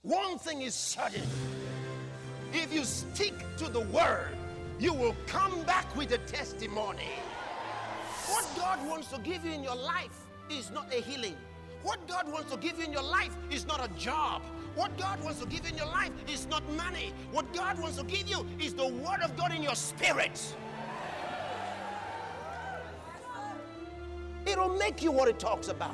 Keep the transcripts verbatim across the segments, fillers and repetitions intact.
One thing is certain. If you stick to the word, you will come back with a testimony. What God wants to give you in your life is not a healing. What God wants to give you in your life is not a job. What God wants to give you in your life is not money. What God wants to give you is the word of God in your spirit. It'll make you what it talks about.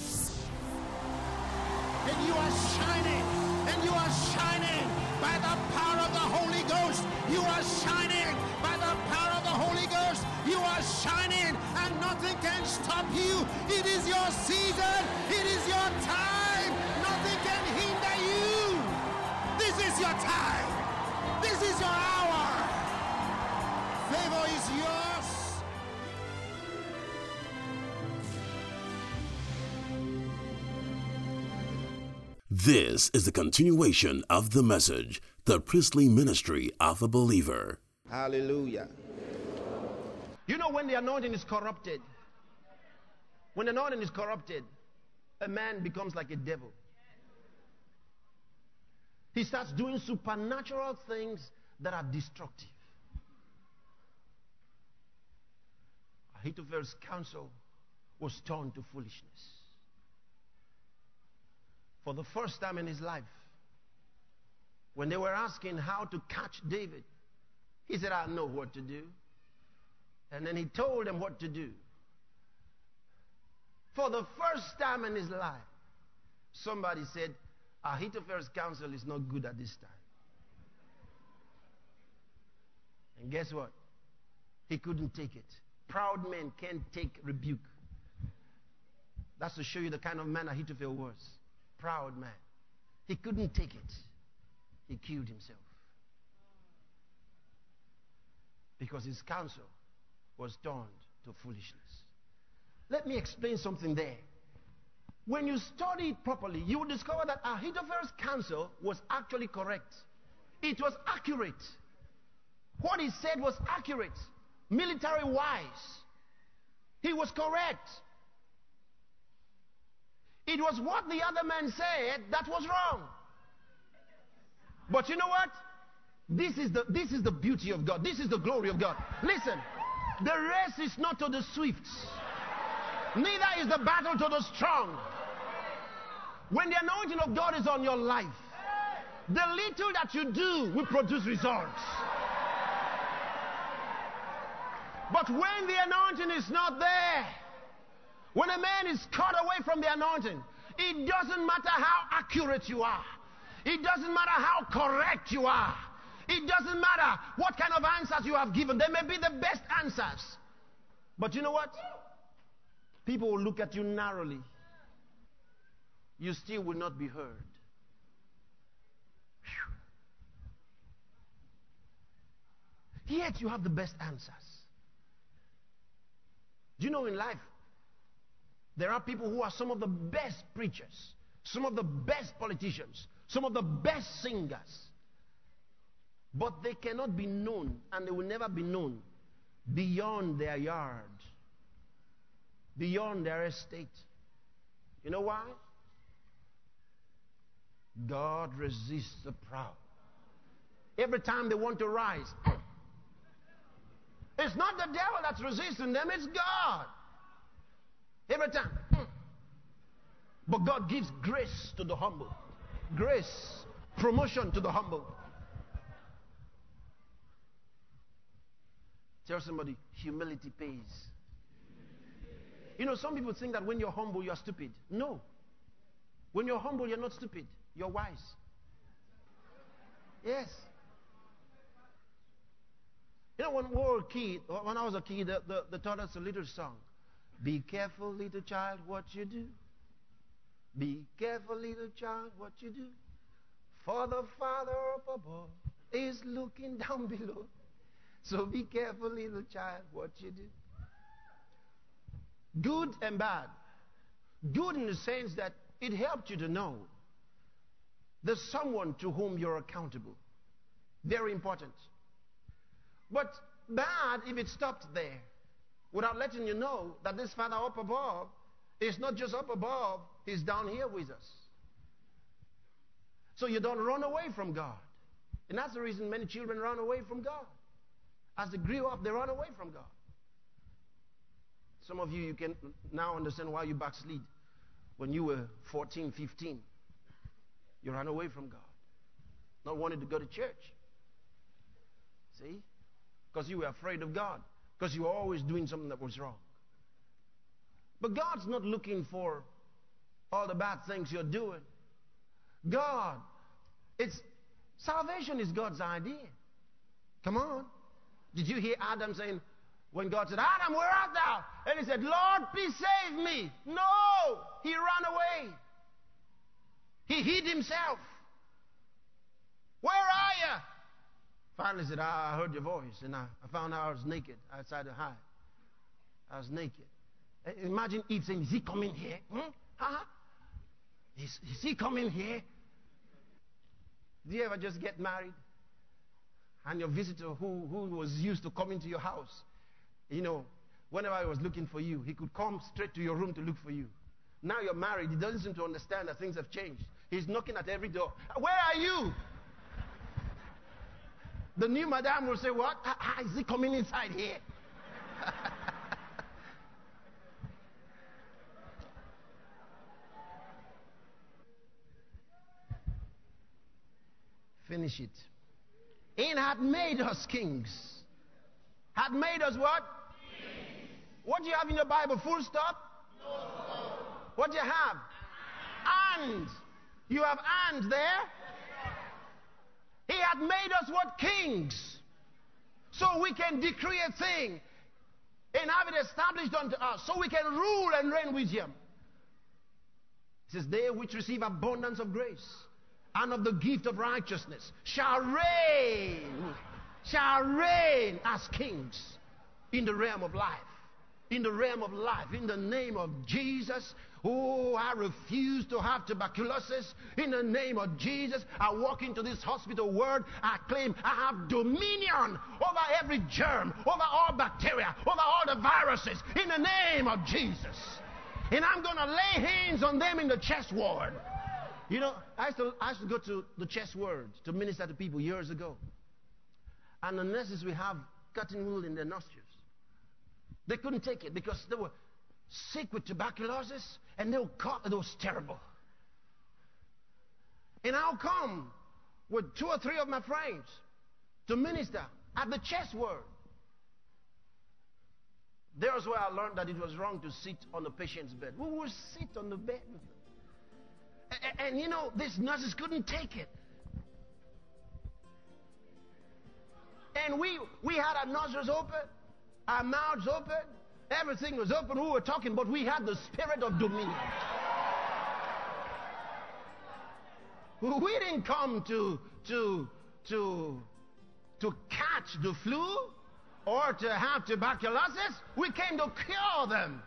And you are shining, and you are shining by the power of the Holy Ghost. You are shining by the power of the Holy Ghost. You are shining, and nothing can stop you. It is your season. It is your time. Nothing can hinder you. This is your time. This is your hour. Favor is yours. This is the continuation of the message, the priestly ministry of a believer. Hallelujah. You know, when the anointing is corrupted, when the anointing is corrupted, a man becomes like a devil. He starts doing supernatural things that are destructive. Ahithophel's counsel was turned to foolishness. For the first time in his life, when they were asking how to catch David, he said, I know what to do. And then he told them what to do. For the first time in his life, somebody said, Ahithophel's counsel is not good at this time. And guess what? He couldn't take it. Proud men can't take rebuke. That's to show you the kind of man Ahithophel was. Proud man. He couldn't take it. He killed himself. Because his counsel was turned to foolishness. Let me explain something there. When you study it properly, you will discover that Ahithophel's counsel was actually correct. It was accurate. What he said was accurate. Military wise. He was correct. It was what the other man said that was wrong. But you know what? This is the this is the beauty of God. This is the glory of God. Listen, the race is not to the swift. Neither is the battle to the strong. When the anointing of God is on your life, the little that you do will produce results. But when the anointing is not there, when a man is cut away from the anointing, it doesn't matter how accurate you are. It doesn't matter how correct you are. It doesn't matter what kind of answers you have given. They may be the best answers. But you know what? People will look at you narrowly. You still will not be heard. Whew. Yet you have the best answers. Do you know in life, there are people who are some of the best preachers, some of the best politicians, some of the best singers. But they cannot be known, and they will never be known beyond their yard, beyond their estate. You know why? God resists the proud. Every time they want to rise, it's not the devil that's resisting them, it's God. Every time. But God gives grace to the humble. Grace, promotion to the humble. Tell somebody, humility pays. You know, some people think that when you're humble, you're stupid. No. When you're humble, you're not stupid. You're wise. Yes. You know, when we were a kid, when I was a kid, the, the, they taught us a little song. Be careful, little child, what you do. Be careful, little child, what you do. For the Father up above is looking down below. So be careful, little child, what you do. Good and bad. Good in the sense that it helped you to know there's someone to whom you're accountable. Very important. But bad if it stopped there, without letting you know that this Father up above is not just up above, he's down here with us. So you don't run away from God. And that's the reason many children run away from God. As they grew up, they run away from God. Some of you, you can now understand why you backslid. When you were fourteen, fifteen, you ran away from God. Not wanting to go to church. See? Because you were afraid of God. Because you were always doing something that was wrong. But God's not looking for all the bad things you're doing. God, it's salvation is God's idea. Come on. Did you hear Adam saying, when God said, Adam, where art thou? And he said, Lord, please save me. No, he ran away. He hid himself. Where are you? Finally said, I heard your voice, and I, I found out I was naked. I decided to hide. I was naked. Imagine Eve saying, is he coming here? Hmm? Huh? Is, is he coming here? Do you ever just get married? And your visitor who, who was used to coming to your house, you know, whenever I was looking for you, he could come straight to your room to look for you. Now you're married, he doesn't seem to understand that things have changed. He's knocking at every door. Where are you? The new madam will say, what? Ah, is he coming inside here? Finish it. And had made us kings. Had made us what? Kings. What do you have in your Bible? Full stop? No. What do you have? And. You have and there? He had made us what? Kings. So we can decree a thing and have it established unto us. So we can rule and reign with him. It says, they which receive abundance of grace and of the gift of righteousness shall reign, shall reign as kings in the realm of life. In the realm of life, in the name of Jesus. Oh, I refuse to have tuberculosis. In the name of Jesus, I walk into this hospital world. I claim I have dominion over every germ, over all bacteria, over all the viruses. In the name of Jesus. And I'm going to lay hands on them in the chest ward. You know, I used, to, I used to go to the chest ward to minister to people years ago. And the nurses will have cotton wool in their nostrils. They couldn't take it because they were sick with tuberculosis and they were caught. It was terrible. And I'll come with two or three of my friends to minister at the chest ward. There's where I learned that it was wrong to sit on the patient's bed. We would sit on the bed with them. And, and you know, these nurses couldn't take it. And we, we had our nostrils open. Our mouths open, everything was open, we were talking, but we had the spirit of dominion. We didn't come to, to, to, to catch the flu or to have tuberculosis. We came to cure them.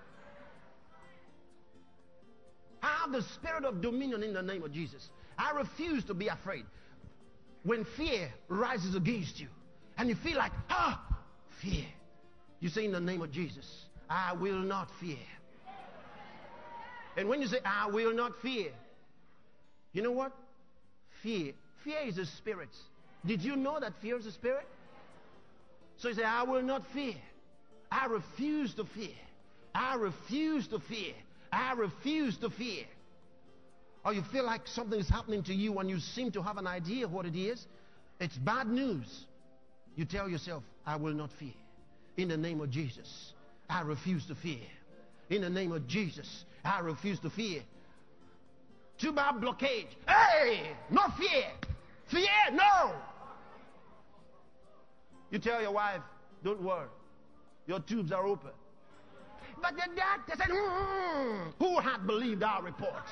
I have the spirit of dominion in the name of Jesus. I refuse to be afraid. When fear rises against you and you feel like, ah, fear. You say in the name of Jesus, I will not fear. And when you say, I will not fear, you know what? Fear. Fear is a spirit. Did you know that fear is a spirit? So you say, I will not fear. I refuse to fear. I refuse to fear. I refuse to fear. Or you feel like something is happening to you and you seem to have an idea of what it is. It's bad news. You tell yourself, I will not fear. In the name of Jesus, I refuse to fear. In the name of Jesus, I refuse to fear. Tuber blockade. Hey, no fear. Fear, no. You tell your wife, don't worry. Your tubes are open. But the doctor said, mm, who had believed our reports?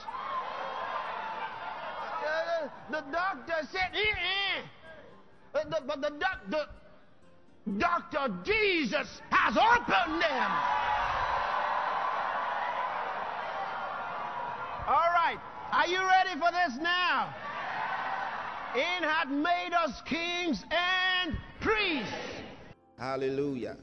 Uh, the doctor said, eh, eh. Uh, the, but the doctor... Doctor Jesus has opened them. All right. Are you ready for this now? And had made us kings and priests. Hallelujah.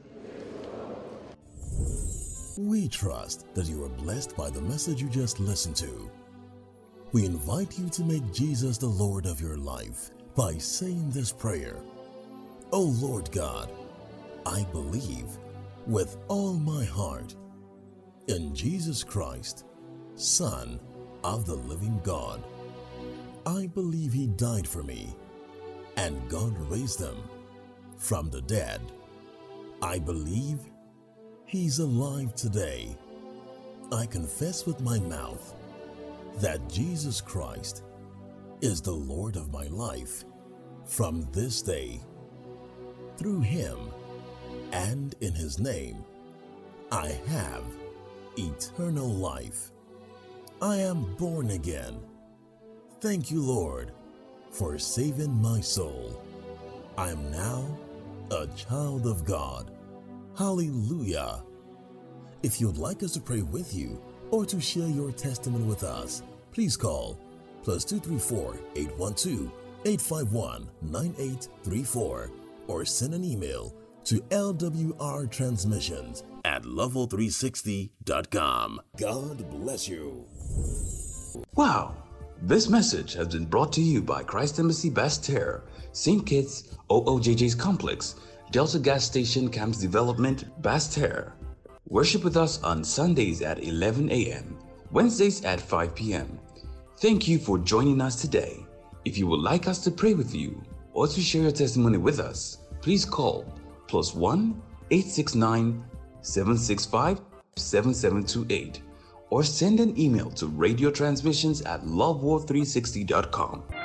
We trust that you are blessed by the message you just listened to. We invite you to make Jesus the Lord of your life by saying this prayer. O Lord God, I believe with all my heart in Jesus Christ, Son of the living God. I believe He died for me and God raised Him from the dead. I believe He's alive today. I confess with my mouth that Jesus Christ is the Lord of my life from this day. Through Him and in His name, I have eternal life. I am born again. Thank you, Lord, for saving my soul. I am now a child of God. Hallelujah. If you'd like us to pray with you or to share your testimony with us, please call plus two three four, eight one two, eight five one, nine eight three four or send an email to L W R transmissions at level three sixty dot com. God bless you. Wow! This message has been brought to you by Christ Embassy Basseterre, Saint Kitts O O J J's Complex, Delta Gas Station Camps Development, Basseterre. Worship with us on Sundays at eleven a m, Wednesdays at five p m Thank you for joining us today. If you would like us to pray with you or to share your testimony with us, please call plus one eight six nine, seven six five, seven seven two eight or send an email to radio transmissions at love world three sixty dot com.